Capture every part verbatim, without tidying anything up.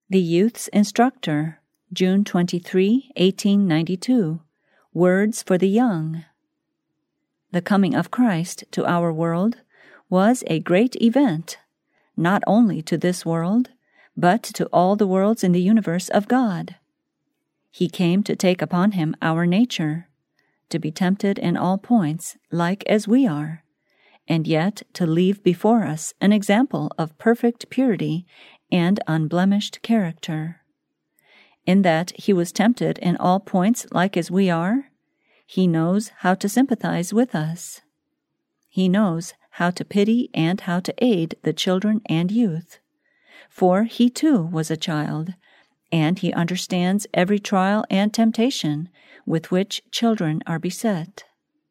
The Youth's Instructor, June twenty-third, eighteen ninety-two. Words for the Young. The coming of Christ to our world was a great event, not only to this world, but to all the worlds in the universe of God. He came to take upon him our nature, to be tempted in all points like as we are, and yet to leave before us an example of perfect purity and unblemished character. In that he was tempted in all points like as we are, he knows how to sympathize with us. He knows how to pity and how to aid the children and youth. For he too was a child, and he understands every trial and temptation with which children are beset.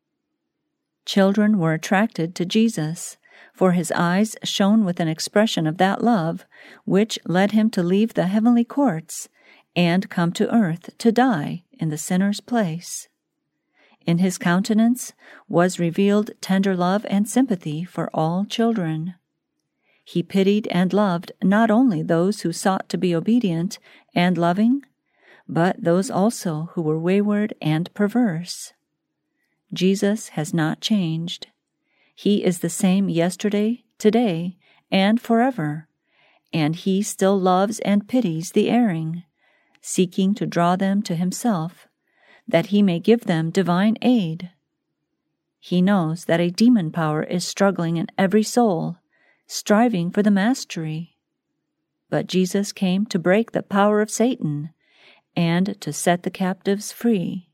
Children were attracted to Jesus, for his eyes shone with an expression of that love which led him to leave the heavenly courts and come to earth to die in the sinner's place. In his countenance was revealed tender love and sympathy for all children. He pitied and loved not only those who sought to be obedient and loving, but those also who were wayward and perverse. Jesus has not changed. He is the same yesterday, today, and forever, and he still loves and pities the erring, seeking to draw them to himself, that he may give them divine aid. He knows that a demon power is struggling in every soul, striving for the mastery. But Jesus came to break the power of Satan and to set the captives free.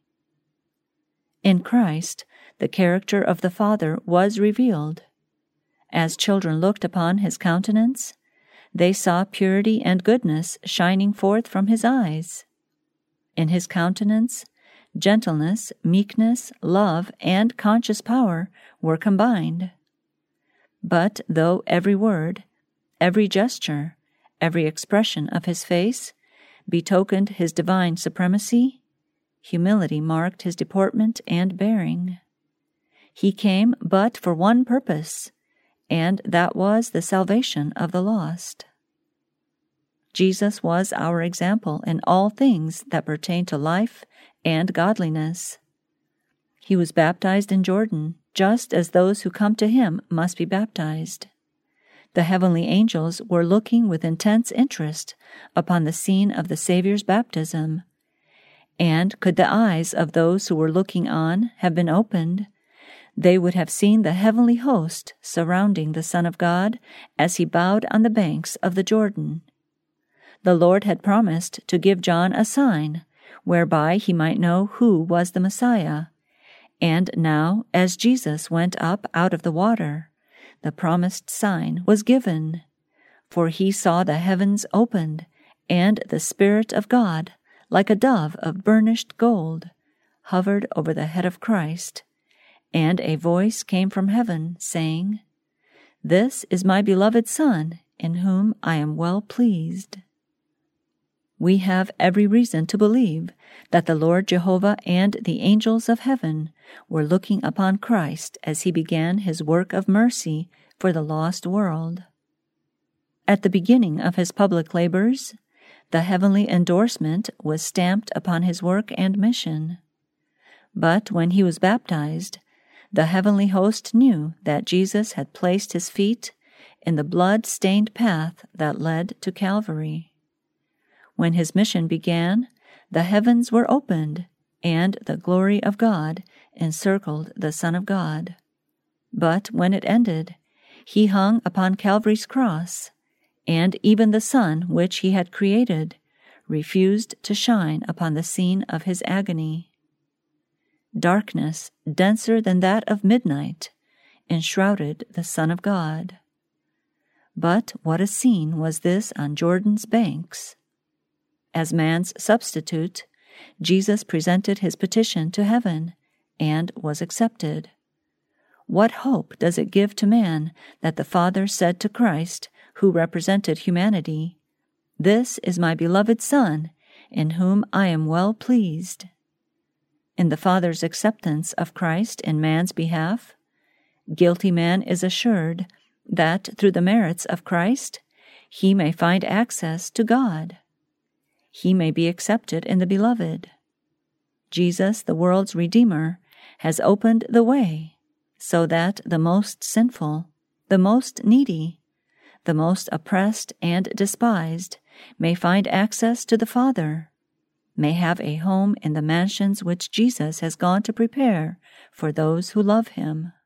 In Christ, the character of the Father was revealed. As children looked upon his countenance, they saw purity and goodness shining forth from his eyes. In his countenance, gentleness, meekness, love, and conscious power were combined. But though every word, every gesture, every expression of his face betokened his divine supremacy, humility marked his deportment and bearing. He came but for one purpose, and that was the salvation of the lost. Jesus was our example in all things that pertain to life and godliness. He was baptized in Jordan, just as those who come to him must be baptized. The heavenly angels were looking with intense interest upon the scene of the Savior's baptism, and could the eyes of those who were looking on have been opened, they would have seen the heavenly host surrounding the Son of God as he bowed on the banks of the Jordan. The Lord had promised to give John a sign, whereby he might know who was the Messiah, and now, as Jesus went up out of the water, the promised sign was given, for he saw the heavens opened, and the Spirit of God, like a dove of burnished gold, hovered over the head of Christ, and a voice came from heaven, saying, "This is my beloved Son, in whom I am well pleased." We have every reason to believe that the Lord Jehovah and the angels of heaven were looking upon Christ as he began his work of mercy for the lost world. At the beginning of his public labors, the heavenly endorsement was stamped upon his work and mission. But when he was baptized, the heavenly host knew that Jesus had placed his feet in the blood-stained path that led to Calvary. When his mission began, the heavens were opened, and the glory of God encircled the Son of God. But when it ended, he hung upon Calvary's cross, and even the sun which he had created refused to shine upon the scene of his agony. Darkness, denser than that of midnight, enshrouded the Son of God. But what a scene was this on Jordan's banks! As man's substitute, Jesus presented his petition to heaven and was accepted. What hope does it give to man that the Father said to Christ, who represented humanity, "This is my beloved Son, in whom I am well pleased"? In the Father's acceptance of Christ in man's behalf, guilty man is assured that through the merits of Christ, he may find access to God. he may be accepted in the Beloved. Jesus, the world's Redeemer, has opened the way so that the most sinful, the most needy, the most oppressed and despised may find access to the Father, may have a home in the mansions which Jesus has gone to prepare for those who love him.